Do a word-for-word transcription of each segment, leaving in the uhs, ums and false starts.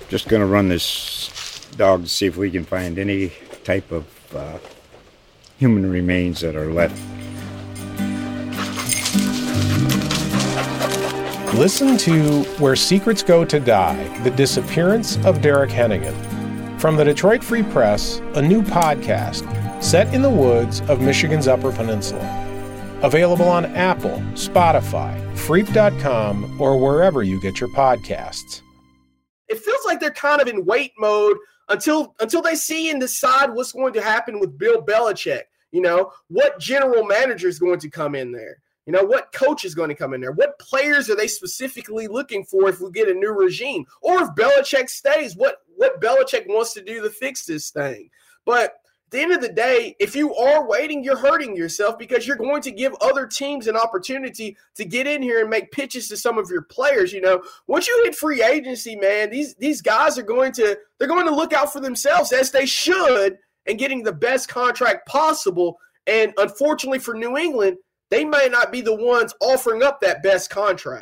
Just going to run this dog to see if we can find any type of uh, human remains that are left. Listen to Where Secrets Go to Die, The Disappearance of Derek Hennigan. From the Detroit Free Press, a new podcast set in the woods of Michigan's Upper Peninsula. Available on Apple, Spotify, Freep dot com, or wherever you get your podcasts. It feels like they're kind of in wait mode until until they see and decide what's going to happen with Bill Belichick. You know, what general manager is going to come in there? You know, what coach is going to come in there? What players are they specifically looking for if we get a new regime? Or if Belichick stays, what, what Belichick wants to do to fix this thing? But at the end of the day, if you are waiting, you're hurting yourself because you're going to give other teams an opportunity to get in here and make pitches to some of your players. You know, once you hit free agency, man, these these guys are going to they're going to look out for themselves, as they should, and getting the best contract possible. And unfortunately for New England, they may not be the ones offering up that best contract.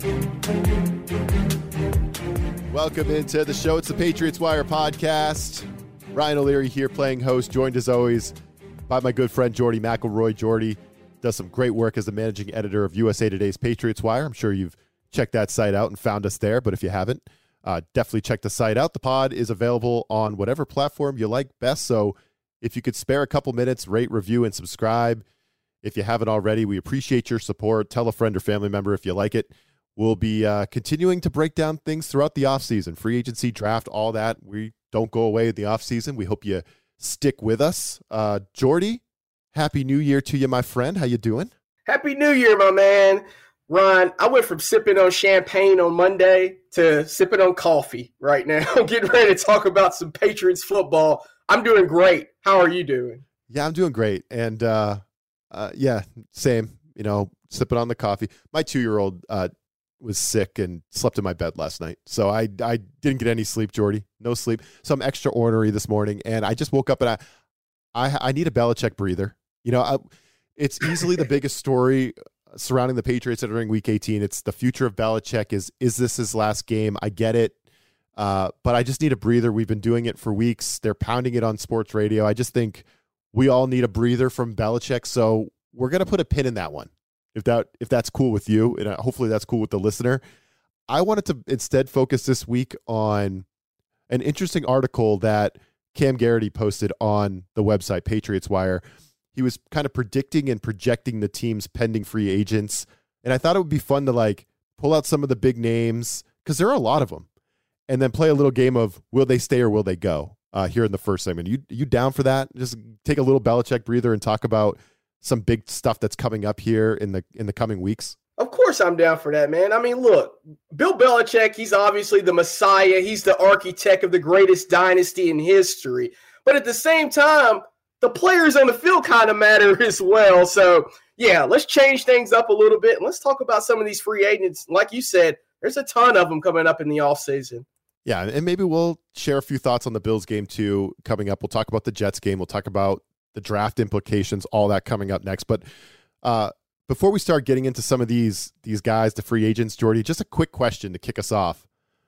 Welcome into the show. It's the Patriots Wire podcast. Ryan O'Leary here playing host, joined as always by my good friend Jordy McElroy. Jordy does some great work as the managing editor of U S A Today's Patriots Wire. I'm sure you've checked that site out and found us there, but if you haven't, uh, definitely check the site out. The pod is available on whatever platform you like best, so if you could spare a couple minutes, rate, review, and subscribe. If you haven't already, we appreciate your support. Tell a friend or family member if you like it. We'll be uh, continuing to break down things throughout the offseason, free agency, draft, all that. We don't go away in the offseason. We hope you stick with us. Uh, Jordy, Happy New Year to you, my friend. How you doing? Happy New Year, my man. Ron, I went from sipping on champagne on Monday to sipping on coffee right now. Getting ready to talk about some Patriots football. I'm doing great. How are you doing? Yeah, I'm doing great. And, uh, uh, yeah, same, you know, sipping on the coffee. My two-year-old uh, was sick and slept in my bed last night. So I I didn't get any sleep, Jordy. No sleep. So I'm extra ornery this morning. And I just woke up and I I, I need a Belichick breather. You know, I, it's easily the biggest story surrounding the Patriots entering Week eighteen. It's the future of Belichick. Is, is this his last game? I get it. Uh, but I just need a breather. We've been doing it for weeks. They're pounding it on sports radio. I just think we all need a breather from Belichick, so we're going to put a pin in that one, if that if that's cool with you, and hopefully that's cool with the listener. I wanted to instead focus this week on an interesting article that Cam Garrity posted on the website, Patriots Wire. He was kind of predicting and projecting the team's pending free agents, and I thought it would be fun to like pull out some of the big names, because there are a lot of them, and then play a little game of will they stay or will they go? Uh, here in the first segment. You you down for that? Just take a little Belichick breather and talk about some big stuff that's coming up here in the in the coming weeks. Of course I'm down for that, man. I mean, look, Bill Belichick, he's obviously the Messiah. He's the architect of the greatest dynasty in history. But at the same time, the players on the field kind of matter as well. So, yeah, let's change things up a little bit. And let's talk about some of these free agents. Like you said, there's a ton of them coming up in the offseason. Yeah, and maybe we'll share a few thoughts on the Bills game too coming up. We'll talk about the Jets game. We'll talk about the draft implications, all that coming up next. But uh, before we start getting into some of these these guys, the free agents, Jordy, just a quick question to kick us off.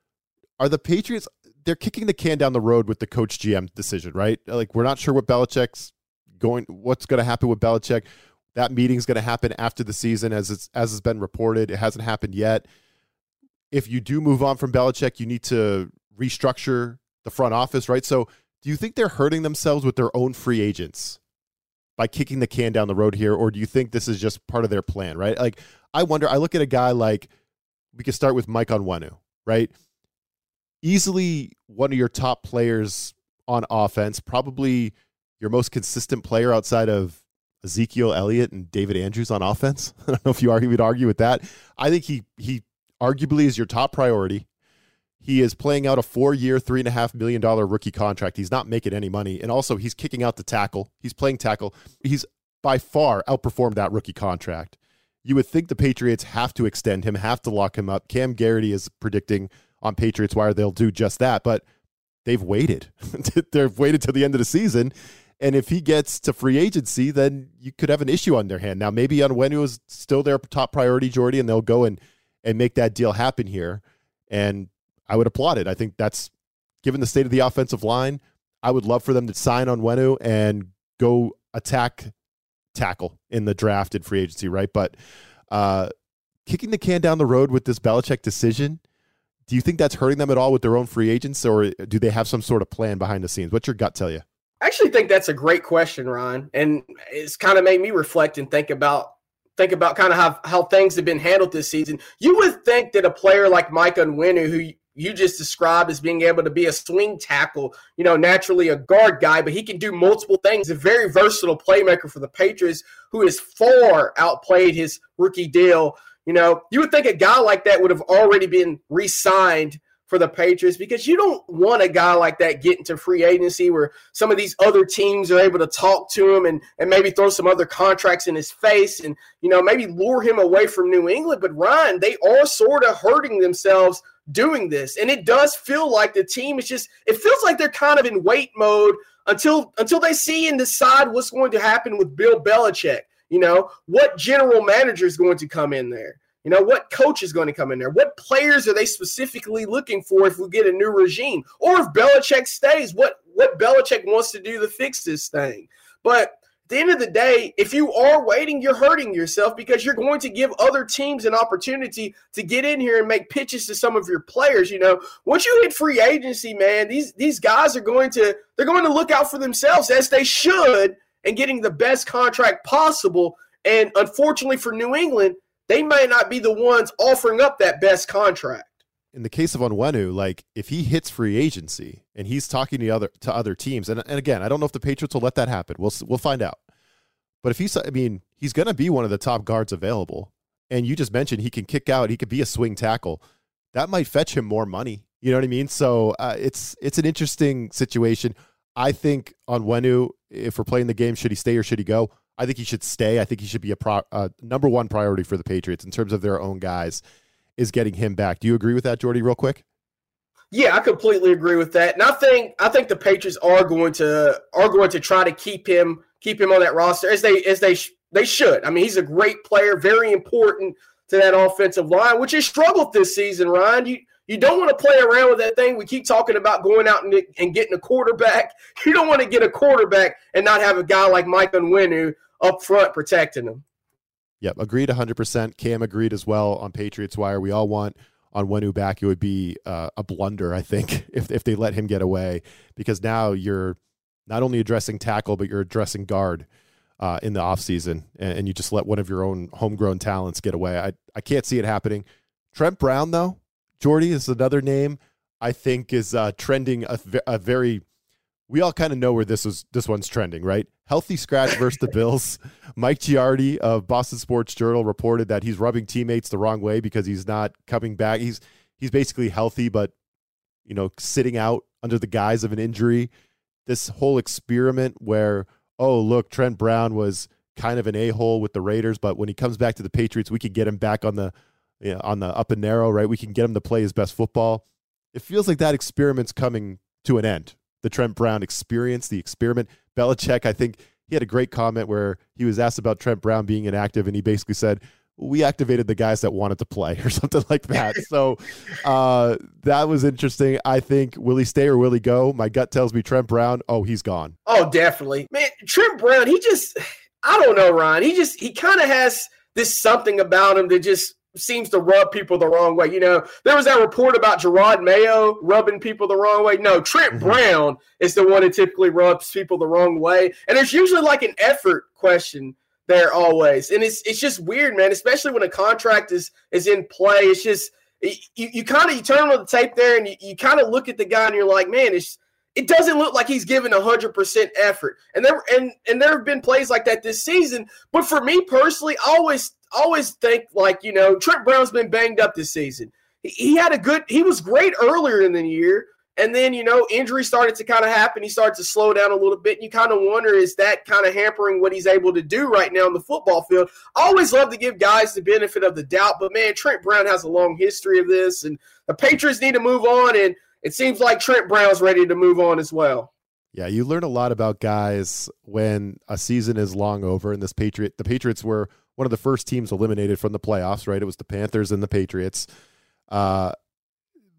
Are the Patriots, they're kicking the can down the road with the coach G M decision, right? Like, we're not sure what Belichick's going, what's going to happen with Belichick. That meeting's going to happen after the season, as it's, as has been reported. It hasn't happened yet. If you do move on from Belichick, you need to restructure the front office, right? So do you think they're hurting themselves with their own free agents by kicking the can down the road here? Or do you think this is just part of their plan, right? Like, I wonder, I look at a guy like, we could start with Mike Onwenu, right? Easily one of your top players on offense, probably your most consistent player outside of Ezekiel Elliott and David Andrews on offense. I don't know if you argue, would argue with that. I think he he arguably is your top priority. He is playing out a four-year, three and a half million dollar rookie contract. He's not making any money. And also he's kicking out the tackle. He's playing tackle. He's by far outperformed that rookie contract. You would think the Patriots have to extend him, have to lock him up. Cam Garrity is predicting on Patriots Wire they'll do just that, but they've waited. They've waited till the end of the season. And if he gets to free agency, then you could have an issue on their hand. Now, maybe Onwenu is still their top priority, Jordy, and they'll go and, and make that deal happen here. And I would applaud it. I think that's given the state of the offensive line, I would love for them to sign Onwenu and go attack tackle in the draft and free agency, right? But uh, kicking the can down the road with this Belichick decision, do you think that's hurting them at all with their own free agents, or do they have some sort of plan behind the scenes? What's your gut tell you? I actually think that's a great question, Ryan, and it's kind of made me reflect and think about think about kind of how, how things have been handled this season. You would think that a player like Mike Onwenu, who you just described as being able to be a swing tackle, you know, naturally a guard guy, but he can do multiple things, a very versatile playmaker for the Patriots who has far outplayed his rookie deal. You know, you would think a guy like that would have already been re-signed for the Patriots, because you don't want a guy like that get into free agency where some of these other teams are able to talk to him and, and maybe throw some other contracts in his face and, you know, maybe lure him away from New England. But Ryan, they are sort of hurting themselves doing this. And it does feel like the team is just, it feels like they're kind of in wait mode until, until they see and decide what's going to happen with Bill Belichick. You know, what general manager is going to come in there? You know, what coach is going to come in there? What players are they specifically looking for if we get a new regime? Or if Belichick stays, what, what Belichick wants to do to fix this thing? But at the end of the day, if you are waiting, you're hurting yourself, because you're going to give other teams an opportunity to get in here and make pitches to some of your players. You know, once you hit free agency, man, these, these guys are going to, they're going to look out for themselves, as they should, and getting the best contract possible. And unfortunately for New England, they may not be the ones offering up that best contract. In the case of Onwenu, like if he hits free agency and he's talking to other to other teams, and, and again, I don't know if the Patriots will let that happen. We'll we'll find out. But if he's, I mean, he's going to be one of the top guards available, and you just mentioned he can kick out, he could be a swing tackle. That might fetch him more money. You know what I mean? So uh, it's it's an interesting situation. I think Onwenu, if we're playing the game, should he stay or should he go? I think he should stay. I think he should be a pro, uh, number one priority for the Patriots in terms of their own guys, is getting him back. Do you agree with that, Jordy, real quick? Yeah, I completely agree with that. And I think I think the Patriots are going to are going to try to keep him keep him on that roster, as they as they sh- they should. I mean, he's a great player, very important to that offensive line, which has struggled this season, Ryan. You you don't want to play around with that thing. We keep talking about going out and, and getting a quarterback. You don't want to get a quarterback and not have a guy like Mike Onwenu up front protecting him. Yep, agreed one hundred percent. Cam agreed as well on Patriots Wire. We all want Onwenu back. It would be uh, a blunder, I think, if if they let him get away, because now you're not only addressing tackle, but you're addressing guard uh, in the offseason, and, and you just let one of your own homegrown talents get away. I, I can't see it happening. Trent Brown, though, Jordy, is another name I think is uh, trending a, a very – we all kind of know where this is. This one's trending, right? Healthy scratch versus the Bills. Mike Giardi of Boston Sports Journal reported that he's rubbing teammates the wrong way because he's not coming back. He's he's basically healthy, but you know, sitting out under the guise of an injury. This whole experiment where, oh look, Trent Brown was kind of an a-hole with the Raiders, but when he comes back to the Patriots, we can get him back on the you know, on the up and narrow, right? We can get him to play his best football. It feels like that experiment's coming to an end. The Trent Brown experience, the experiment. Belichick, I think he had a great comment where he was asked about Trent Brown being inactive, and he basically said, we activated the guys that wanted to play, or something like that. So uh, that was interesting. I think, will he stay or will he go? My gut tells me Trent Brown, oh, he's gone. Oh, definitely. Man, Trent Brown, he just, I don't know, Ryan. He just, he kind of has this something about him that just seems to rub people the wrong way. You know, there was that report about Gerard Mayo rubbing people the wrong way. No, Trent mm-hmm. Brown is the one that typically rubs people the wrong way. And there's usually like an effort question there always. And it's it's just weird, man, especially when a contract is is in play. It's just, you, you kind of, you turn on the tape there and you, you kind of look at the guy and you're like, man, it's, it doesn't look like he's given one hundred percent effort. And there and and there have been plays like that this season. But for me personally, I always always think like, you know, Trent Brown's been banged up this season. He, he had a good – he was great earlier in the year. And then, you know, injuries started to kind of happen. He started to slow down a little bit. And you kind of wonder, is that kind of hampering what he's able to do right now on the football field? I always love to give guys the benefit of the doubt. But, man, Trent Brown has a long history of this. And the Patriots need to move on. And it seems like Trent Brown's ready to move on as well. Yeah, you learn a lot about guys when a season is long over. And this Patriot, the Patriots were one of the first teams eliminated from the playoffs, right? It was the Panthers and the Patriots. Uh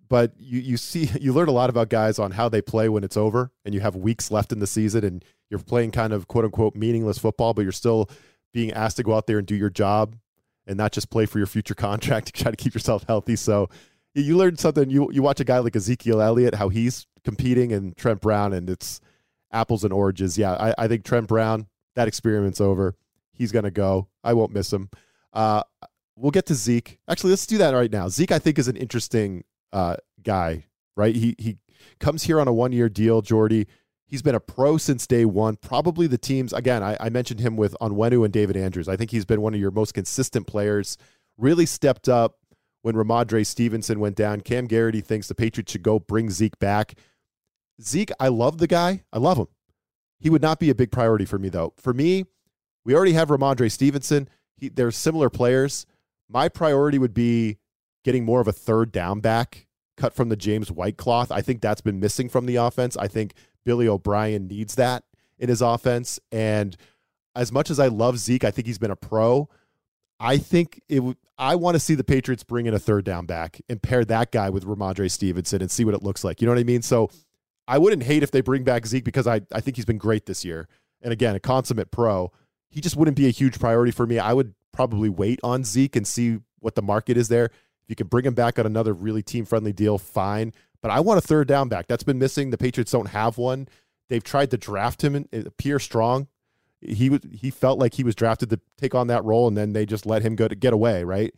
but you you see you learn a lot about guys on how they play when it's over, and you have weeks left in the season, and you're playing kind of quote unquote meaningless football, but you're still being asked to go out there and do your job and not just play for your future contract to try to keep yourself healthy. So you learn something. You you watch a guy like Ezekiel Elliott, how he's competing, and Trent Brown, and it's apples and oranges. Yeah, I, I think Trent Brown, that experiment's over. He's going to go. I won't miss him. Uh, we'll get to Zeke. Actually, let's do that right now. Zeke, I think, is an interesting uh, guy, right? He he comes here on a one-year deal, Jordy. He's been a pro since day one. Probably the teams, again, I, I mentioned him with Onwenu and David Andrews. I think he's been one of your most consistent players, really stepped up when Ramondre Stevenson went down. Cam Garrity thinks the Patriots should go bring Zeke back. Zeke, I love the guy. I love him. He would not be a big priority for me, though. For me, we already have Ramondre Stevenson. He, they're similar players. My priority would be getting more of a third down back cut from the James White cloth. I think that's been missing from the offense. I think Billy O'Brien needs that in his offense. And as much as I love Zeke, I think he's been a pro. I think it would, I want to see the Patriots bring in a third down back and pair that guy with Ramondre Stevenson and see what it looks like. You know what I mean? So I wouldn't hate if they bring back Zeke because I, I think he's been great this year. And again, a consummate pro. He just wouldn't be a huge priority for me. I would probably wait on Zeke and see what the market is there. If you can bring him back on another really team-friendly deal, fine. But I want a third down back. That's been missing. The Patriots don't have one. They've tried to draft him and appear strong. He was he felt like he was drafted to take on that role, and then they just let him go to get away, right?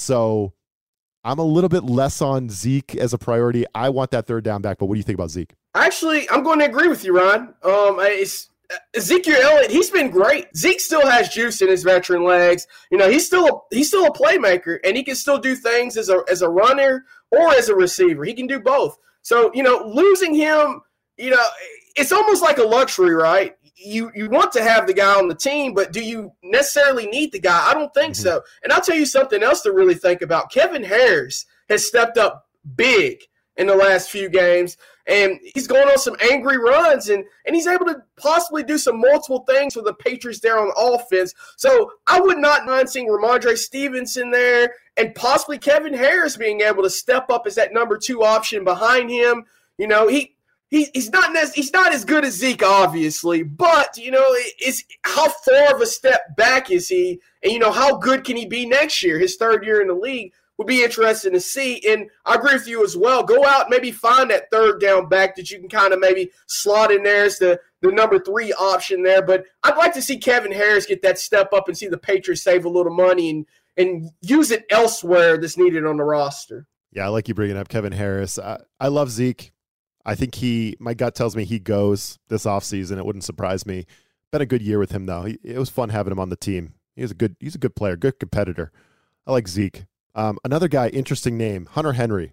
So I'm a little bit less on Zeke as a priority. I want that third down back, but what do you think about Zeke? Actually, I'm going to agree with you, Ron. Um, it's Ezekiel Elliott, he's been great. Zeke still has juice in his veteran legs. You know, he's still a, he's still a playmaker, and he can still do things as a as a runner or as a receiver. He can do both. So, you know, losing him, you know, it's almost like a luxury, right? You you want to have the guy on the team, but do you necessarily need the guy? I don't think mm-hmm. so. And I'll tell you something else to really think about. Kevin Harris has stepped up big in the last few games, and he's going on some angry runs, and, and he's able to possibly do some multiple things for the Patriots there on offense. So I would not mind seeing Ramondre Stevenson there and possibly Kevin Harris being able to step up as that number two option behind him. You know, he he he's not he's not as good as Zeke, obviously, but, you know, it's how far of a step back is he, and, you know, how good can he be next year, his third year in the league? Would be interesting to see. And I agree with you as well. Go out and maybe find that third down back that you can kind of maybe slot in there as the, the number three option there. But I'd like to see Kevin Harris get that step up and see the Patriots save a little money and, and use it elsewhere that's needed on the roster. Yeah, I like you bringing up Kevin Harris. I, I love Zeke. I think he, my gut tells me he goes this offseason. It wouldn't surprise me. Been a good year with him, though. He, it was fun having him on the team. He's a good, he's a good player, good competitor. I like Zeke. Um, another guy, interesting name, Hunter Henry.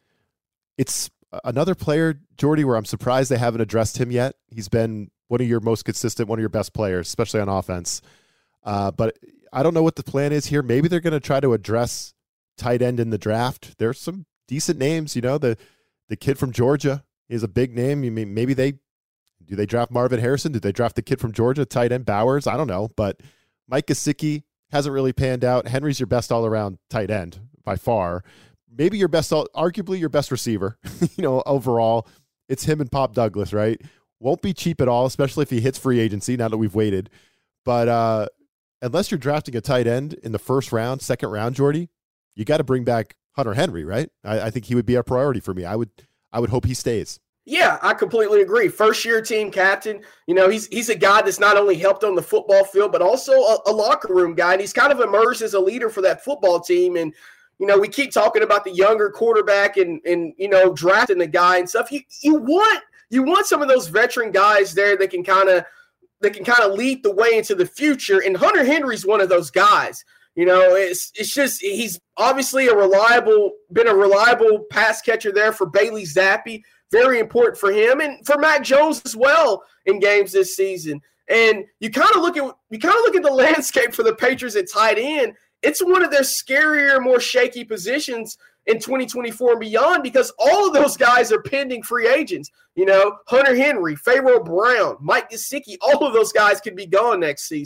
It's another player, Jordy, where I'm surprised they haven't addressed him yet. He's been one of your most consistent, one of your best players, especially on offense. Uh, but I don't know what the plan is here. Maybe they're going to try to address tight end in the draft. There's some decent names, you know. The the kid from Georgia is a big name. You mean maybe they do they draft Marvin Harrison? Do they draft the kid from Georgia, tight end Bowers? I don't know, but Mike Gesicki hasn't really panned out. Henry's your best all-around tight end by far. Maybe your best, arguably your best receiver. you know, overall, it's him and Pop Douglas, right? Won't be cheap at all, especially if he hits free agency now that we've waited. But uh, unless you're drafting a tight end in the first round, second round, Jordy, you got to bring back Hunter Henry, right? I, I think he would be a priority for me. I would, I would hope he stays. Yeah, I completely agree. First-year team captain, you know, he's he's a guy that's not only helped on the football field, but also a, a locker room guy, and he's kind of emerged as a leader for that football team. And, you know, we keep talking about the younger quarterback and, and you know, drafting the guy and stuff. You you want you want some of those veteran guys there that can kind of that can kind of lead the way into the future, and Hunter Henry's one of those guys. You know, it's it's just he's obviously a reliable, been a reliable pass catcher there for Bailey Zappi. Very important for him and for Mac Jones as well in games this season. And you kind of look at you kind of look at the landscape for the Patriots at tight end. It's one of their scarier, more shaky positions in twenty twenty-four and beyond because all of those guys are pending free agents. You know, Hunter Henry, Pharaoh Brown, Mike Gesicki, all of those guys could be gone next season.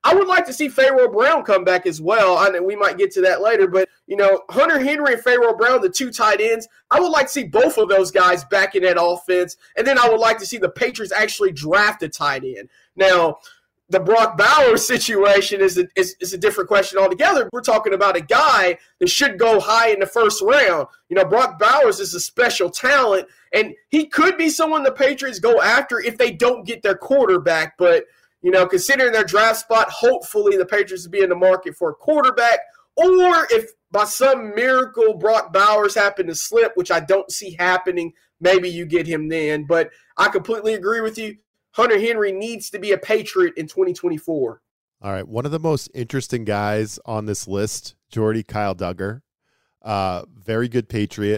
I would like to see Pharaoh Brown come back as well. I know we might get to that later, but, you know, Hunter Henry and Pharaoh Brown, the two tight ends, I would like to see both of those guys back in that offense. And then I would like to see the Patriots actually draft a tight end. Now, the Brock Bowers situation is a, is, is a different question altogether. We're talking about a guy that should go high in the first round. You know, Brock Bowers is a special talent, and he could be someone the Patriots go after if they don't get their quarterback. But, you know, considering their draft spot, hopefully the Patriots will be in the market for a quarterback. Or if by some miracle Brock Bowers happened to slip, which I don't see happening, maybe you get him then. But I completely agree with you. Hunter Henry needs to be a Patriot in twenty twenty-four. All right. One of the most interesting guys on this list, Jordy, Kyle Duggar. Uh, very good Patriot.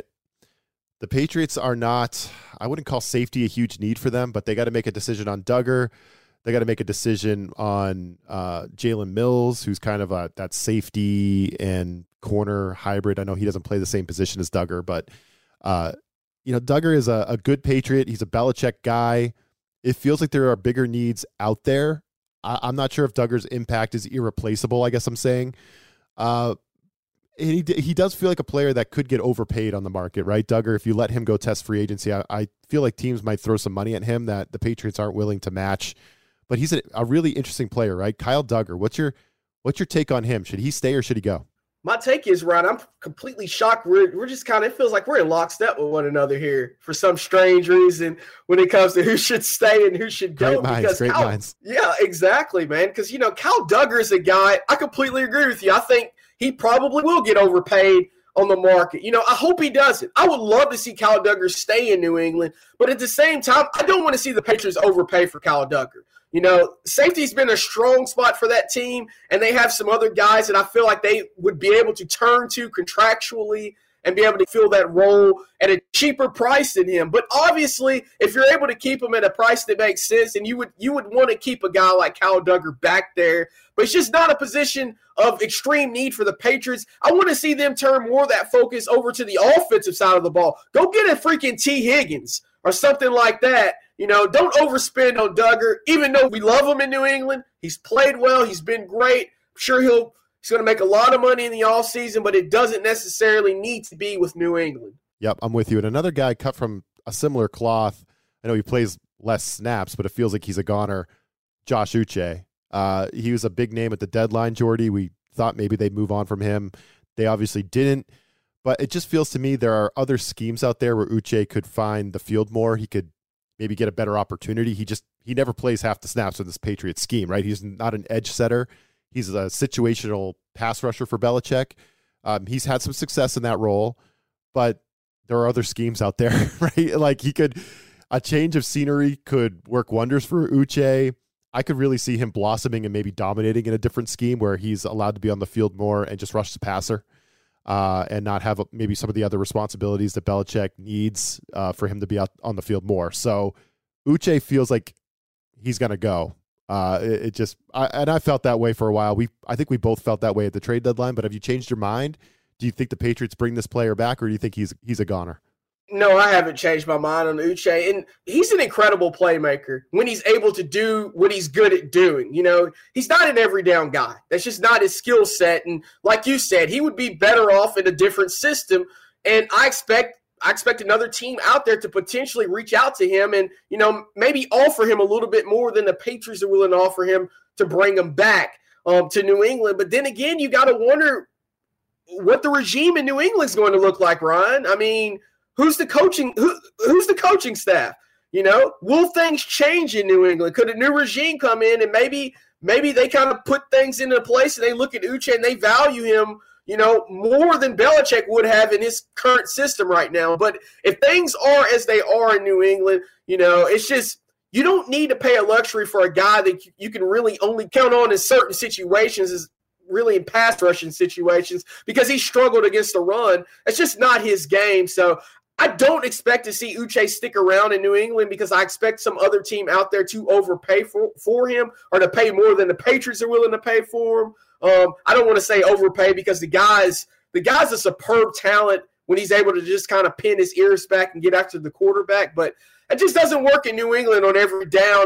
The Patriots are not, I wouldn't call safety a huge need for them, but they got to make a decision on Duggar. They got to make a decision on uh, Jalen Mills, who's kind of a, that safety and corner hybrid. I know he doesn't play the same position as Duggar, but, uh, you know, Duggar is a, a good Patriot. He's a Belichick guy. It feels like there are bigger needs out there. I, I'm not sure if Duggar's impact is irreplaceable, I guess I'm saying. Uh, and he, he does feel like a player that could get overpaid on the market, right? Duggar, if you let him go test free agency, I, I feel like teams might throw some money at him that the Patriots aren't willing to match. But he's a, a really interesting player, right? Kyle Duggar, what's your what's your take on him? Should he stay or should he go? My take is, Ryan, I'm completely shocked. We're, we're just kind of, it feels like we're in lockstep with one another here for some strange reason when it comes to who should stay and who should go. Great minds, because great Cal, minds. Yeah, exactly, man. Because, you know, Kyle Duggar is a guy, I completely agree with you. I think he probably will get overpaid on the market. You know, I hope he doesn't. I would love to see Kyle Duggar stay in New England, but at the same time, I don't want to see the Patriots overpay for Kyle Duggar. You know, safety's been a strong spot for that team, and they have some other guys that I feel like they would be able to turn to contractually and be able to fill that role at a cheaper price than him. But obviously, if you're able to keep him at a price that makes sense, and you would you would want to keep a guy like Kyle Duggar back there, but it's just not a position of extreme need for the Patriots. I want to see them turn more of that focus over to the offensive side of the ball. Go get a freaking T. Higgins or something like that. You know, don't overspend on Duggar. Even though we love him in New England, he's played well. He's been great. I'm sure he'll he's going to make a lot of money in the offseason, but it doesn't necessarily need to be with New England. Yep, I'm with you. And another guy cut from a similar cloth, I know he plays less snaps, but it feels like he's a goner, Josh Uche. Uh, he was a big name at the deadline, Jordy. We thought maybe they'd move on from him. They obviously didn't. But it just feels to me there are other schemes out there where Uche could find the field more. He could maybe get a better opportunity. He just he never plays half the snaps in this Patriots scheme, right? He's not an edge setter. He's a situational pass rusher for Belichick. Um, he's had some success in that role, but there are other schemes out there, right? Like he could, a change of scenery could work wonders for Uche. I could really see him blossoming and maybe dominating in a different scheme where he's allowed to be on the field more and just rush the passer. Uh, and not have a, maybe some of the other responsibilities that Belichick needs uh, for him to be out on the field more. So Uche feels like he's going to go. Uh, it, it just, I, and I felt that way for a while. We, I think we both felt that way at the trade deadline, but have you changed your mind? Do you think the Patriots bring this player back, or do you think he's, he's a goner? No, I haven't changed my mind on Uche, and he's an incredible playmaker when he's able to do what he's good at doing. You know, he's not an every down guy. That's just not his skill set. And like you said, he would be better off in a different system. And I expect I expect another team out there to potentially reach out to him and, you know, maybe offer him a little bit more than the Patriots are willing to offer him to bring him back um, to New England. But then again, you got to wonder what the regime in New England is going to look like, Ryan. I mean, Who's the coaching? Who, who's the coaching staff? You know, will things change in New England? Could a new regime come in and maybe maybe they kind of put things into place and they look at Uche and they value him, you know, more than Belichick would have in his current system right now. But if things are as they are in New England, you know, it's just you don't need to pay a luxury for a guy that you can really only count on in certain situations as really in pass rushing situations because he struggled against the run. It's just not his game. So I don't expect to see Uche stick around in New England because I expect some other team out there to overpay for, for him or to pay more than the Patriots are willing to pay for him. Um, I don't want to say overpay because the guy's the guy's a superb talent when he's able to just kind of pin his ears back and get after the quarterback. But it just doesn't work in New England on every down. And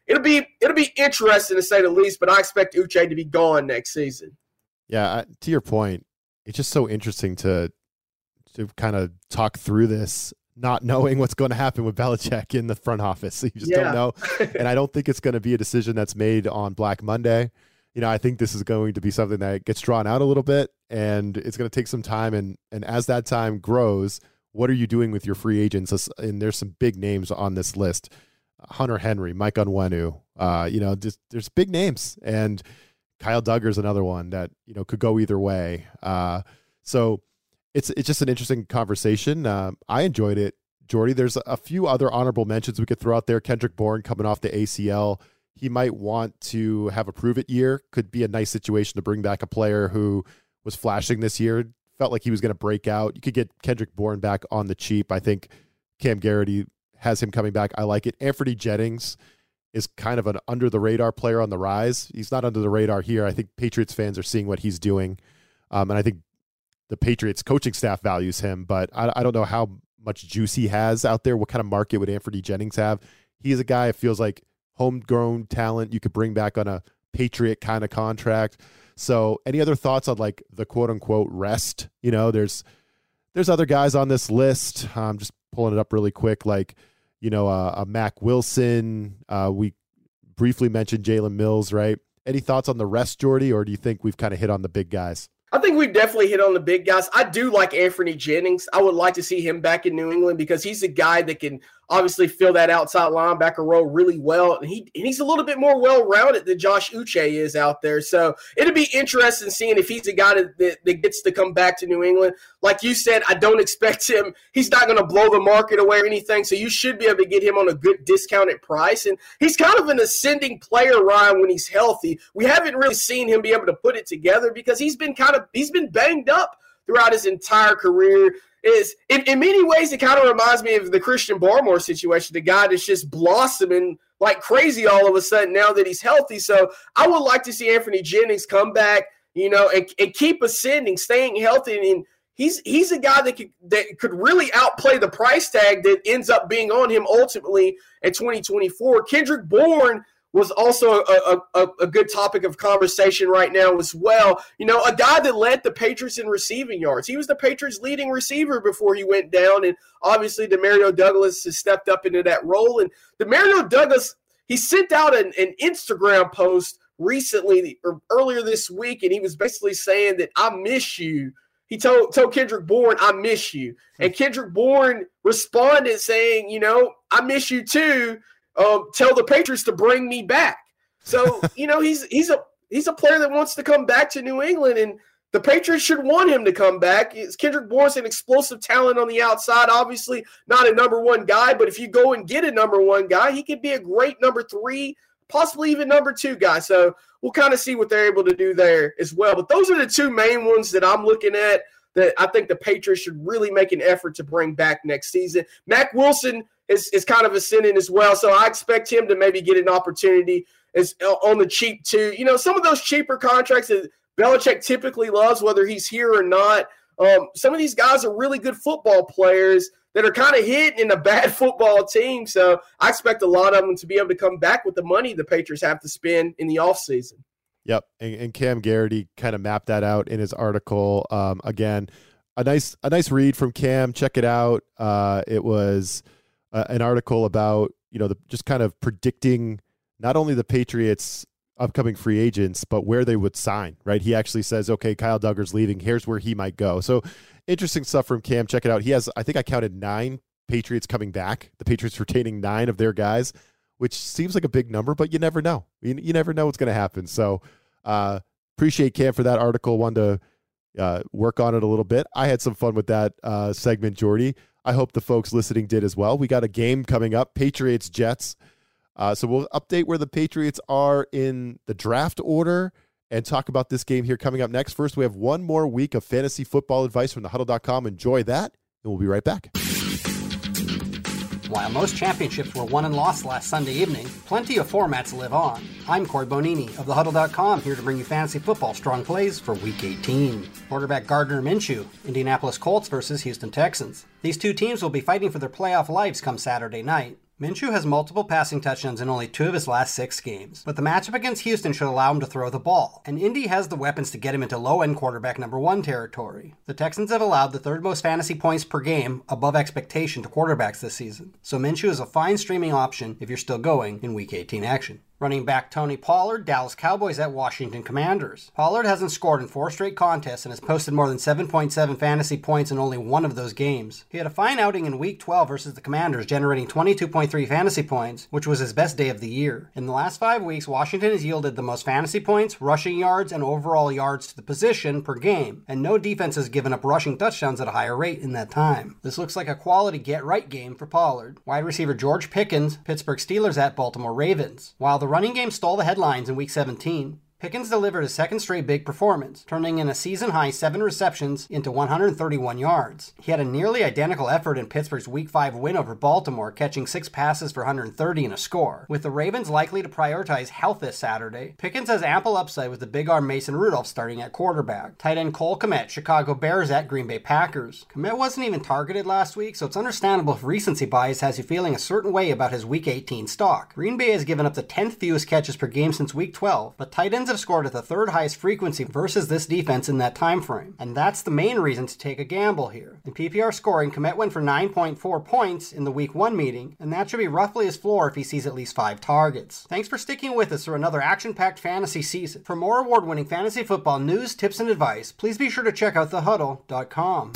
it'll be it'll be interesting to say the least. But I expect Uche to be gone next season. Yeah, to your point, it's just so interesting to to kind of talk through this, not knowing what's going to happen with Belichick in the front office. You just Yeah. don't know. And I don't think it's going to be a decision that's made on Black Monday. You know, I think this is going to be something that gets drawn out a little bit, and it's going to take some time. And and as that time grows, what are you doing with your free agents? And there's some big names on this list. Hunter Henry, Mike Onwenu, uh, you know, just, there's big names. And Kyle Duggar's another one that, you know, could go either way. Uh, so it's it's just an interesting conversation. Uh, I enjoyed it, Jordy. There's a few other honorable mentions we could throw out there. Kendrick Bourne coming off the A C L. He might want to have a prove-it year. Could be a nice situation to bring back a player who was flashing this year. Felt like he was going to break out. You could get Kendrick Bourne back on the cheap. I think Cam Garrity has him coming back. I like it. Anthony Jennings is kind of an under-the-radar player on the rise. He's not under the radar here. I think Patriots fans are seeing what he's doing. Um, and I think the Patriots coaching staff values him, but I, I don't know how much juice he has out there. What kind of market would Anthony Jennings have? He is a guy, it feels like, homegrown talent you could bring back on a Patriot kind of contract. So any other thoughts on like the quote unquote rest? You know, there's, there's other guys on this list. I'm just pulling it up really quick. Like, you know, uh, a Mac Wilson. Uh, we briefly mentioned Jalen Mills, right? Any thoughts on the rest, Jordy, or do you think we've kind of hit on the big guys? I think we've definitely hit on the big guys. I do like Anthony Jennings. I would like to see him back in New England because he's a guy that can obviously fill that outside linebacker role really well. And, he, and he's a little bit more well-rounded than Josh Uche is out there. So it'll be interesting seeing if he's a guy that, that, that gets to come back to New England. Like you said, I don't expect him. He's not going to blow the market away or anything. So you should be able to get him on a good discounted price. And he's kind of an ascending player, Ryan, when he's healthy. We haven't really seen him be able to put it together because he's been kind of he's been banged up throughout his entire career. Is in, in many ways, it kind of reminds me of the Christian Barmore situation, the guy that's just blossoming like crazy all of a sudden now that he's healthy. So I would like to see Anthony Jennings come back, you know, and, and keep ascending, staying healthy. And he's he's a guy that could, that could really outplay the price tag that ends up being on him ultimately in twenty twenty-four. Kendrick Bourne was also a, a, a good topic of conversation right now as well. You know, a guy that led the Patriots in receiving yards. He was the Patriots' leading receiver before he went down, and obviously Demario Douglas has stepped up into that role. And Demario Douglas, he sent out an, an Instagram post recently or earlier this week, and he was basically saying that I miss you. He told, told Kendrick Bourne, I miss you. And Kendrick Bourne responded saying, you know, I miss you too. Um, tell the Patriots to bring me back. So, you know, he's he's a he's a player that wants to come back to New England, and the Patriots should want him to come back. It's Kendrick Bourne's an explosive talent on the outside, obviously not a number one guy, but if you go and get a number one guy, he could be a great number three, possibly even number two guy. So we'll kind of see what they're able to do there as well. But those are the two main ones that I'm looking at that I think the Patriots should really make an effort to bring back next season. Mac Wilson is, is kind of ascending as well, so I expect him to maybe get an opportunity as on the cheap too. You know, some of those cheaper contracts that Belichick typically loves, whether he's here or not. Um, some of these guys are really good football players that are kind of hidden in a bad football team, so I expect a lot of them to be able to come back with the money the Patriots have to spend in the offseason. Yep, and, and Cam Garrity kind of mapped that out in his article. Um, again, a nice a nice read from Cam. Check it out. Uh, it was uh, an article about, you know, the, just kind of predicting not only the Patriots' upcoming free agents, but where they would sign, right? He actually says, okay, Kyle Duggar's leaving. Here's where he might go. So interesting stuff from Cam. Check it out. He has, I think I counted nine Patriots coming back. The Patriots retaining nine of their guys, which seems like a big number, but you never know. You, you never know what's going to happen. So uh, appreciate Cam for that article. Wanted to uh, work on it a little bit. I had some fun with that uh, segment, Jordy. I hope the folks listening did as well. We got a game coming up, Patriots Jets. Uh, so we'll update where the Patriots are in the draft order and talk about this game here coming up next. First, we have one more week of fantasy football advice from the huddle dot com. Enjoy that, and we'll be right back. While most championships were won and lost last Sunday evening, plenty of formats live on. I'm Corey Bonini of the huddle dot com, here to bring you fantasy football strong plays for Week eighteen. Quarterback Gardner Minshew, Indianapolis Colts versus Houston Texans. These two teams will be fighting for their playoff lives come Saturday night. Minshew has multiple passing touchdowns in only two of his last six games, but the matchup against Houston should allow him to throw the ball, and Indy has the weapons to get him into low-end quarterback number one territory. The Texans have allowed the third most fantasy points per game above expectation to quarterbacks this season, so Minshew is a fine streaming option if you're still going in Week eighteen action. Running back Tony Pollard, Dallas Cowboys at Washington Commanders. Pollard hasn't scored in four straight contests and has posted more than seven point seven fantasy points in only one of those games. He had a fine outing in Week twelve versus the Commanders, generating twenty-two point three fantasy points, which was his best day of the year. In the last five weeks, Washington has yielded the most fantasy points, rushing yards, and overall yards to the position per game, and no defense has given up rushing touchdowns at a higher rate in that time. This looks like a quality get-right game for Pollard. Wide receiver George Pickens, Pittsburgh Steelers at Baltimore Ravens. While the running game stole the headlines in Week seventeen, Pickens delivered a second straight big performance, turning in a season-high seven receptions into one hundred thirty-one yards. He had a nearly identical effort in Pittsburgh's Week five win over Baltimore, catching six passes for one hundred thirty and a score. With the Ravens likely to prioritize health this Saturday, Pickens has ample upside with the big arm Mason Rudolph starting at quarterback. Tight end Cole Kmet, Chicago Bears at Green Bay Packers. Kmet wasn't even targeted last week, so it's understandable if recency bias has you feeling a certain way about his Week eighteen stock. Green Bay has given up the tenth fewest catches per game since Week twelve, but tight ends have scored at the third highest frequency versus this defense in that time frame, and that's the main reason to take a gamble here. In P P R scoring, Kmet went for nine point four points in the Week one meeting, and that should be roughly his floor if he sees at least five targets. Thanks for sticking with us through another action-packed fantasy season. For more award-winning fantasy football news, tips, and advice, please be sure to check out the huddle dot com.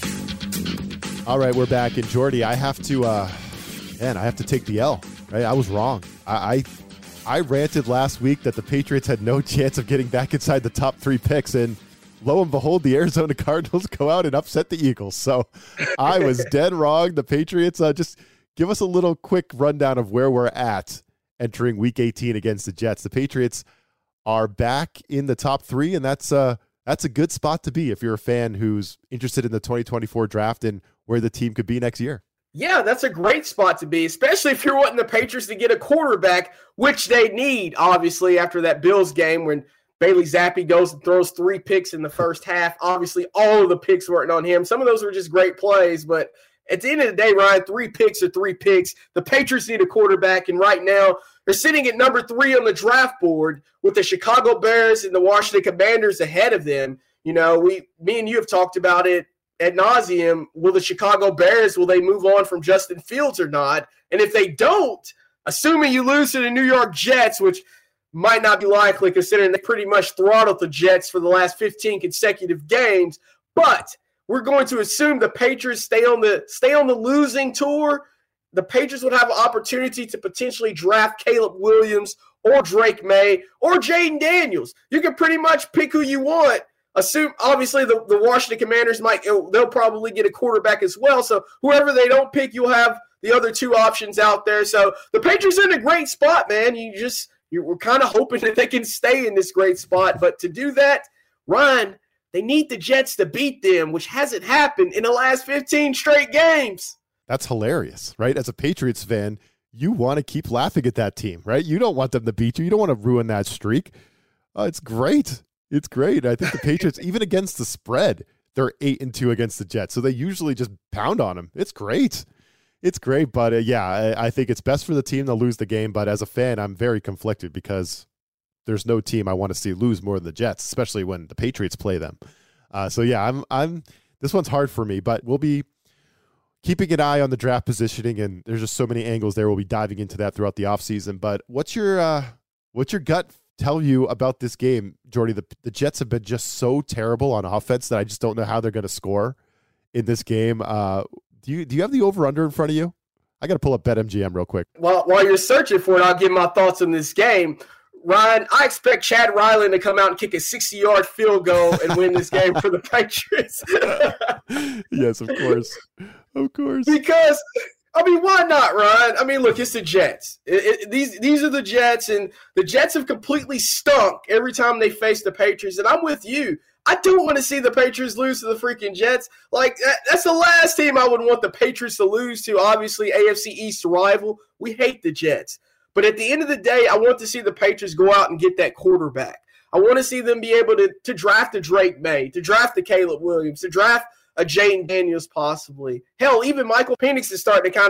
All right, we're back, and Jordy, I have to, uh, man, I have to take the L. Right, I was wrong. I. I I ranted last week that the Patriots had no chance of getting back inside the top three picks, and lo and behold, the Arizona Cardinals go out and upset the Eagles. So I was dead wrong. The Patriots, uh, just give us a little quick rundown of where we're at entering Week eighteen against the Jets. The Patriots are back in the top three, and that's, uh, that's a good spot to be if you're a fan who's interested in the twenty twenty-four draft and where the team could be next year. Yeah, that's a great spot to be, especially if you're wanting the Patriots to get a quarterback, which they need, obviously, after that Bills game when Bailey Zappi goes and throws three picks in the first half. Obviously, all of the picks weren't on him. Some of those were just great plays, but at the end of the day, Ryan, three picks are three picks. The Patriots need a quarterback, and right now they're sitting at number three on the draft board with the Chicago Bears and the Washington Commanders ahead of them. You know, we, me and you have talked about it ad nauseum. Will the Chicago Bears, will they move on from Justin Fields or not? And if they don't, assuming you lose to the New York Jets, which might not be likely considering they pretty much throttled the Jets for the last fifteen consecutive games, but we're going to assume the Patriots stay on the stay on the losing tour. The Patriots would have an opportunity to potentially draft Caleb Williams or Drake May or Jaden Daniels. You can pretty much pick who you want. Assume, obviously, the, the Washington Commanders might, they'll probably get a quarterback as well. So whoever they don't pick, you'll have the other two options out there. So the Patriots are in a great spot, man. You just, you we're kind of hoping that they can stay in this great spot. But to do that, Ryan, they need the Jets to beat them, which hasn't happened in the last fifteen straight games. That's hilarious, right? As a Patriots fan, you want to keep laughing at that team, right? You don't want them to beat you. You don't want to ruin that streak. Uh, it's great. It's great. I think the Patriots, even against the spread, they're eight and two against the Jets. So they usually just pound on them. It's great. It's great. But uh, yeah, I, I think it's best for the team to lose the game. But as a fan, I'm very conflicted because there's no team I want to see lose more than the Jets, especially when the Patriots play them. Uh, so yeah, I'm, I'm, this one's hard for me, but we'll be keeping an eye on the draft positioning, and there's just so many angles there. We'll be diving into that throughout the offseason. But what's your, uh, what's your gut tell you about this game, Jordy? The, the Jets have been just so terrible on offense that I just don't know how they're going to score in this game. Uh, do you do you have the over-under in front of you? I got to pull up BetMGM real quick. Well, while you're searching for it, I'll give my thoughts on this game. Ryan, I expect Chad Ryland to come out and kick a sixty-yard field goal and win this game for the Patriots. Yes, of course. Of course. Because – I mean, why not, Ryan? I mean, look, it's the Jets. It, it, these these are the Jets, and the Jets have completely stunk every time they face the Patriots. And I'm with you. I don't want to see the Patriots lose to the freaking Jets. Like, that, that's the last team I would want the Patriots to lose to, obviously, A F C East rival. We hate the Jets. But at the end of the day, I want to see the Patriots go out and get that quarterback. I want to see them be able to, to draft a Drake May, to draft a Caleb Williams, to draft a Jaden Daniels possibly. Hell, even Michael Penix is starting to kind of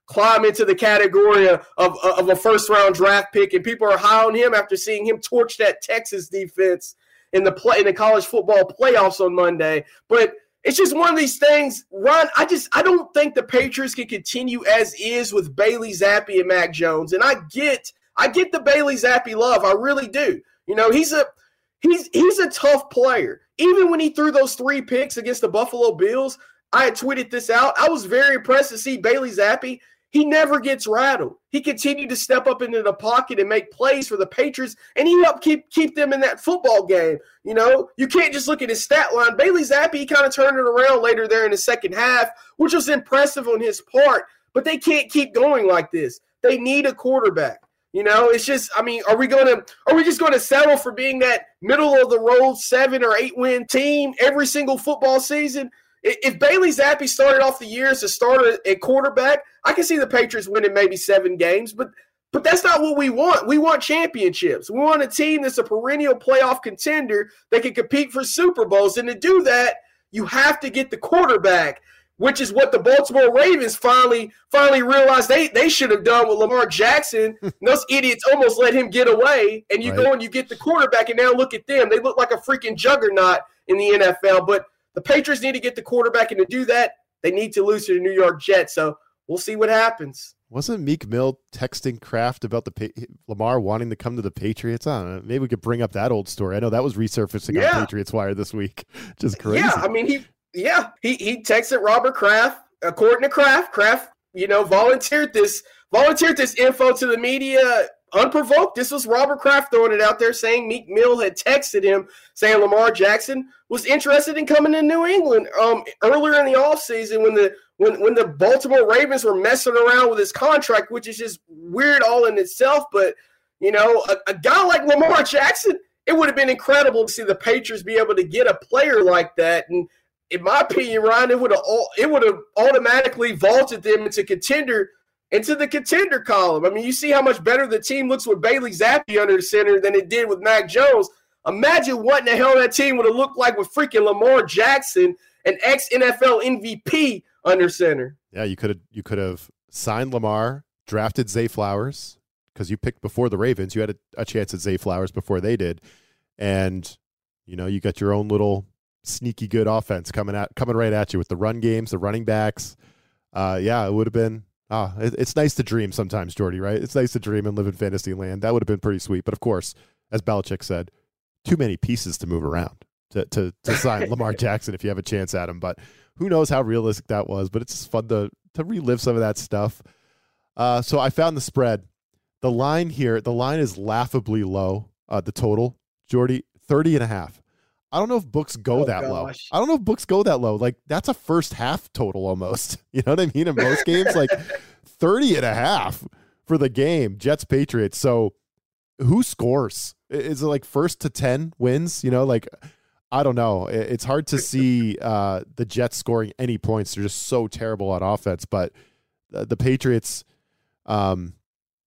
climb into the category of, of, of a first-round draft pick, and people are high on him after seeing him torch that Texas defense in the play in the college football playoffs on Monday. But it's just one of these things, Ron, I just I don't think the Patriots can continue as is with Bailey Zappi and Mac Jones. And I get I get the Bailey Zappi love. I really do. You know, he's a he's he's a tough player. Even when he threw those three picks against the Buffalo Bills, I had tweeted this out. I was very impressed to see Bailey Zappi. He never gets rattled. He continued to step up into the pocket and make plays for the Patriots, and he helped keep keep them in that football game. You know, you can't just look at his stat line. Bailey Zappi, he kind of turned it around later there in the second half, which was impressive on his part, but they can't keep going like this. They need a quarterback. You know, it's just, I mean, are we going to, are we just going to settle for being that middle of the road seven or eight win team every single football season? If Bailey Zappi started off the year as a starter at quarterback, I can see the Patriots winning maybe seven games, but but that's not what we want. We want championships. We want a team that's a perennial playoff contender that can compete for Super Bowls. And to do that, you have to get the quarterback, which is what the Baltimore Ravens finally finally realized they, they should have done with Lamar Jackson. And those idiots almost let him get away, and you right. go and you get the quarterback, and now look at them. They look like a freaking juggernaut in the N F L, but the Patriots need to get the quarterback, and to do that, they need to lose to the New York Jets. So we'll see what happens. Wasn't Meek Mill texting Kraft about the pa- Lamar wanting to come to the Patriots? I don't know. Maybe we could bring up that old story. I know that was resurfacing yeah. on Patriots Wire this week. Just crazy. Yeah, I mean, he yeah he he texted Robert Kraft. According to Kraft, Kraft you know volunteered this volunteered this info to the media. Unprovoked. This was Robert Kraft throwing it out there saying Meek Mill had texted him saying Lamar Jackson was interested in coming to New England um, earlier in the offseason when the when, when the Baltimore Ravens were messing around with his contract, which is just weird all in itself. But, you know, a, a guy like Lamar Jackson, it would have been incredible to see the Patriots be able to get a player like that. And in my opinion, Ryan, it would have it would have automatically vaulted them into contender into the contender column. I mean, you see how much better the team looks with Bailey Zappi under the center than it did with Mac Jones. Imagine what in the hell that team would have looked like with freaking Lamar Jackson, an ex-N F L M V P, under center. Yeah, you could have you could have signed Lamar, drafted Zay Flowers, because you picked before the Ravens. You had a, a chance at Zay Flowers before they did. And, you know, you got your own little sneaky good offense coming at coming right at you with the run games, the running backs. Uh, yeah, it would have been Ah, it, it's nice to dream sometimes, Jordy, right? It's nice to dream and live in fantasy land. That would have been pretty sweet. But, of course, as Belichick said, too many pieces to move around to to, to sign Lamar Jackson if you have a chance at him. But who knows how realistic that was. But it's just fun to, to relive some of that stuff. Uh, so I found the spread. The line here, the line is laughably low, uh, the total, Jordy, thirty and a half. I don't know if books go oh, that gosh. low. I don't know if books go that low. Like, that's a first half total almost. You know what I mean? In most games, like thirty and a half for the game, Jets Patriots. So who scores? Is it like first to ten wins? You know, like, I don't know. It's hard to see uh, the Jets scoring any points. They're just so terrible on offense. But the, the Patriots, um,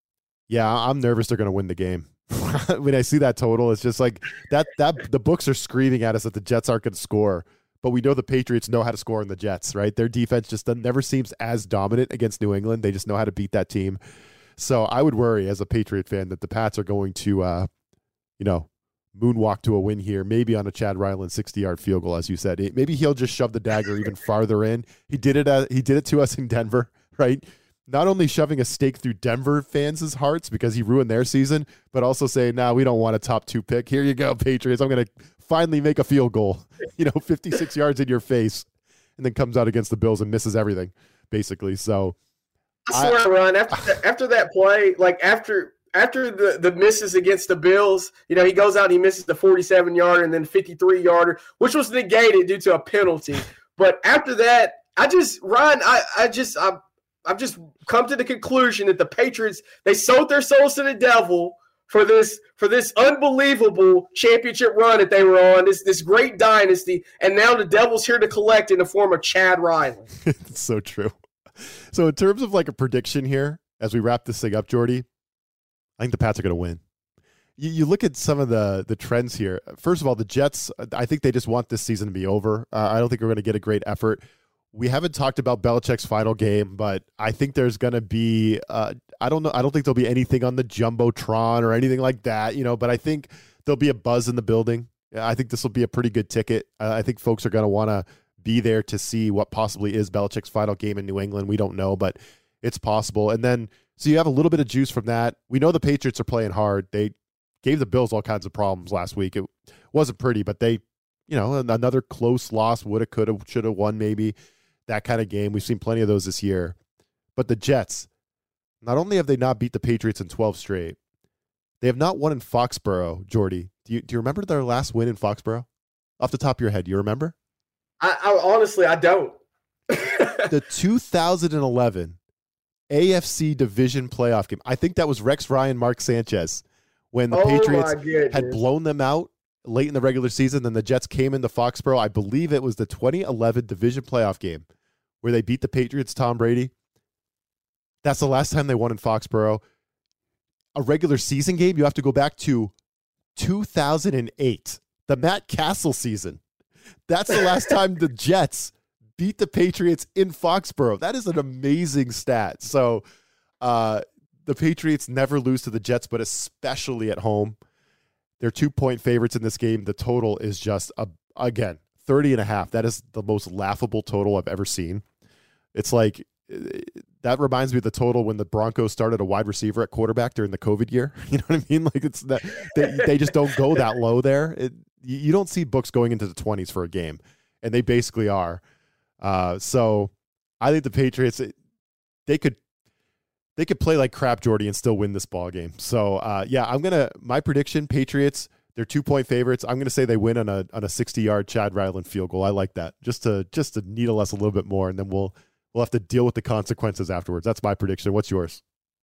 yeah, I'm nervous they're going to win the game. When I see that total, it's just like that, that the books are screaming at us that the Jets aren't going to score, but we know the Patriots know how to score in the Jets, right? Their defense just never seems as dominant against New England. They just know how to beat that team. So I would worry as a Patriot fan that the Pats are going to, uh, you know, moonwalk to a win here, maybe on a Chad Ryland sixty-yard field goal, as you said. It, maybe he'll just shove the dagger even farther in. He did it. Uh, he did it to us in Denver, right? Not only shoving a stake through Denver fans' hearts because he ruined their season, but also saying, nah, we don't want a top two pick. Here you go, Patriots. I'm going to finally make a field goal, you know, fifty-six yards in your face, and then comes out against the Bills and misses everything, basically. So I swear, I, Ron, after, that, after that play, like after after the, the misses against the Bills, you know, he goes out and he misses the forty-seven-yarder and then fifty-three-yarder, which was negated due to a penalty. But after that, I just, Ron, I, I just, I I've just come to the conclusion that the Patriots, they sold their souls to the devil for this for this unbelievable championship run that they were on, this this great dynasty, and now the devil's here to collect in the form of Chad Ryland. It's so true. So in terms of like a prediction here, as we wrap this thing up, Jordy, I think the Pats are going to win. You, you look at some of the the trends here. First of all, the Jets, I think they just want this season to be over. Uh, I don't think we're going to get a great effort. we haven't talked about Belichick's final game, but I think there's going to be, uh, I don't know, I don't think there'll be anything on the Jumbotron or anything like that, you know, but I think there'll be a buzz in the building. I think this will be a pretty good ticket. Uh, I think folks are going to want to be there to see what possibly is Belichick's final game in New England. We don't know, but it's possible. And then, so you have a little bit of juice from that. We know the Patriots are playing hard. They gave the Bills all kinds of problems last week. It wasn't pretty, but they, you know, another close loss, woulda, coulda, shoulda won maybe. That kind of game. We've seen plenty of those this year. But the Jets, not only have they not beat the Patriots in twelve straight, they have not won in Foxborough, Jordy. Do you do you remember their last win in Foxborough? Off the top of your head, do you remember? I, I honestly, I don't. The two thousand eleven A F C Division playoff game. I think that was Rex Ryan, Mark Sanchez, when the oh Patriots goodness. had blown them out late in the regular season. Then the Jets came into Foxborough. I believe it was the twenty eleven Division playoff game where they beat the Patriots, Tom Brady. That's the last time they won in Foxborough. A regular season game, you have to go back to two thousand eight, the Matt Castle season. That's the last time the Jets beat the Patriots in Foxborough. That is an amazing stat. So uh, the Patriots never lose to the Jets, but especially at home. They're two-point favorites in this game. The total is just, a, again, thirty and a half. That is the most laughable total I've ever seen. It's like, that reminds me of the total when the Broncos started a wide receiver at quarterback during the COVID year. You know what I mean? Like, it's that they, they just don't go that low there. It, you don't see books going into the twenties for a game, and they basically are. Uh, so I think the Patriots, they could they could play like crap, Jordy, and still win this ball game. So uh, yeah, I'm gonna my prediction: Patriots. They're two point favorites. I'm gonna say they win on a on a sixty yard Chad Ryland field goal. I like that, just to just to needle us a little bit more, and then we'll we'll have to deal with the consequences afterwards. That's my prediction. What's yours?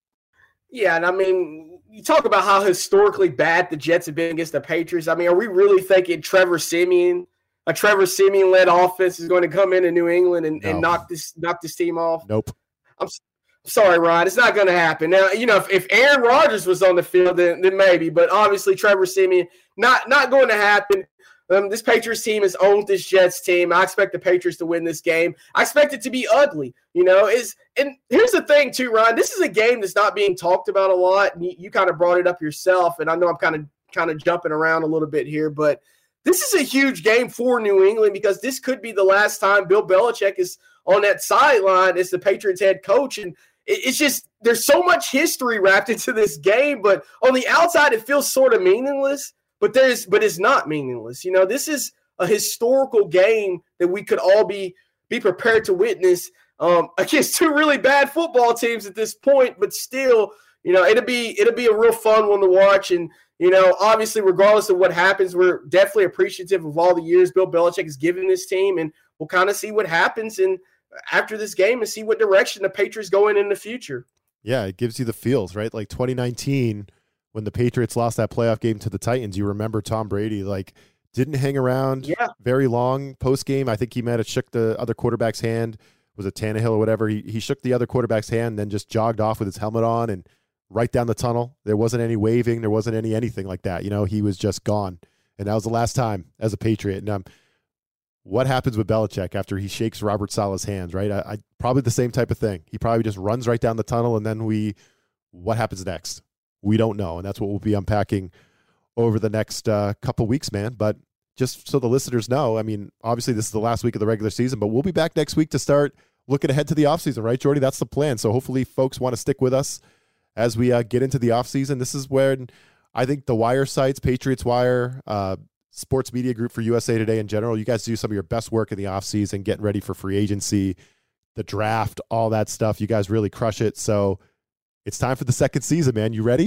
Yeah, and I mean, you talk about how historically bad the Jets have been against the Patriots. I mean, are we really thinking Trevor Siemian, a Trevor Siemian-led offense is going to come into New England and, no. and knock this knock this team off? Nope. I'm sorry, Ryan. It's not going to happen. Now, you know, if, if Aaron Rodgers was on the field, then, then maybe. But obviously, Trevor Siemian, not, not going to happen. Um, this Patriots team has owned this Jets team. I expect the Patriots to win this game. I expect it to be ugly. You know, is and here's the thing too, Ryan. This is a game that's not being talked about a lot. And you, you kind of brought it up yourself, and I know I'm kind of kind of jumping around a little bit here, but this is a huge game for New England because this could be the last time Bill Belichick is on that sideline as the Patriots head coach, and it, it's just there's so much history wrapped into this game. But on the outside, it feels sort of meaningless. But there's, but it's not meaningless. You know, this is a historical game that we could all be be prepared to witness um, against two really bad football teams at this point. But still, you know, it'll be it'll be a real fun one to watch. And you know, obviously, regardless of what happens, we're definitely appreciative of all the years Bill Belichick has given this team, and we'll kind of see what happens in after this game and see what direction the Patriots go in in the future. Yeah, it gives you the feels, right? Like twenty nineteen. When the Patriots lost that playoff game to the Titans, you remember Tom Brady, like, didn't hang around yeah. very long post-game. I think he might have shook the other quarterback's hand. Was it Tannehill or whatever? He he shook the other quarterback's hand and then just jogged off with his helmet on and right down the tunnel. There wasn't any waving. There wasn't any anything like that. You know, he was just gone. And that was the last time as a Patriot. And um, what happens with Belichick after he shakes Robert Saleh's hands, right? I, I probably the same type of thing. He probably just runs right down the tunnel, and then we, what happens next? We don't know, and that's what we'll be unpacking over the next uh, couple weeks, man. But just so the listeners know, I mean, obviously this is the last week of the regular season, but we'll be back next week to start looking ahead to the offseason, right, Jordy? That's the plan. So hopefully folks want to stick with us as we uh, get into the offseason. This is where I think the Wire sites, Patriots Wire, uh, Sports Media Group for U S A Today in general, you guys do some of your best work in the offseason, getting ready for free agency, the draft, all that stuff. You guys really crush it. So it's time for the second season, man. You ready?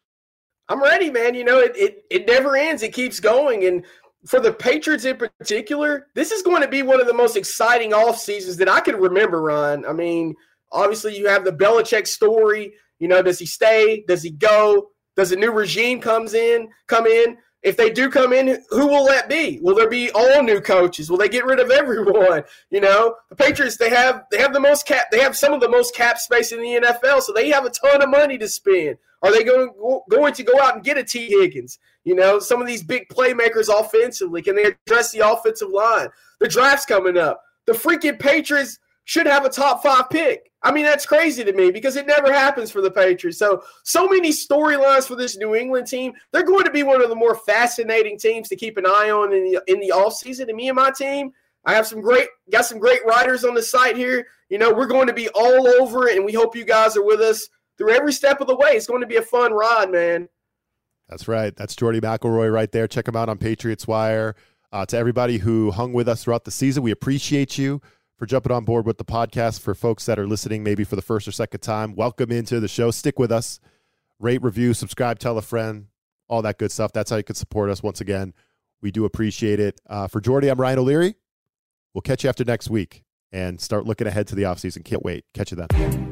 I'm ready, man. You know, it, it it never ends. It keeps going. And for the Patriots in particular, this is going to be one of the most exciting off seasons that I can remember, Ron. I mean, obviously you have the Belichick story. You know, does he stay? Does he go? Does a new regime comes in, come in? If they do come in, who will that be? Will there be all new coaches? Will they get rid of everyone? You know, the Patriots, they have they have the most cap, they have some of the most cap space in the N F L, so they have a ton of money to spend. Are they going going to go out and get a T. Higgins? You know, some of these big playmakers offensively, can they address the offensive line? The draft's coming up. the freaking Patriots should have a top five pick. I mean, that's crazy to me because it never happens for the Patriots. So, so many storylines for this New England team. They're going to be one of the more fascinating teams to keep an eye on in the, in the offseason. And me and my team, I have some great, got some great writers on the site here. You know, we're going to be all over it, and we hope you guys are with us through every step of the way. It's going to be a fun ride, man. That's right. That's Jordy McElroy right there. Check him out on Patriots Wire. Uh, to everybody who hung with us throughout the season, we appreciate you for jumping on board with the podcast. For folks that are listening maybe for the first or second time, welcome into the show. Stick with us. Rate, review, subscribe, tell a friend, all that good stuff. That's how you can support us. Once again, we do appreciate it. Uh, for Jordy, I'm Ryan O'Leary. We'll catch you after next week and start looking ahead to the offseason. Can't wait. Catch you then.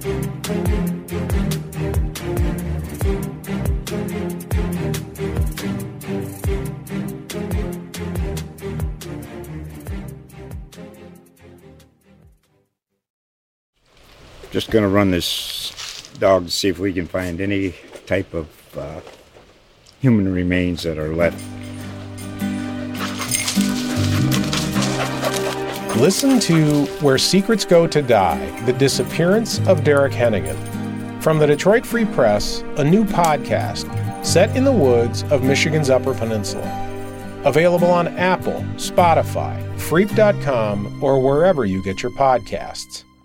Just going to run this dog to see if we can find any type of uh, human remains that are left. Listen to Where Secrets Go to Die, The Disappearance of Derek Hennigan. From the Detroit Free Press, a new podcast set in the woods of Michigan's Upper Peninsula. Available on Apple, Spotify, Freep dot com, or wherever you get your podcasts.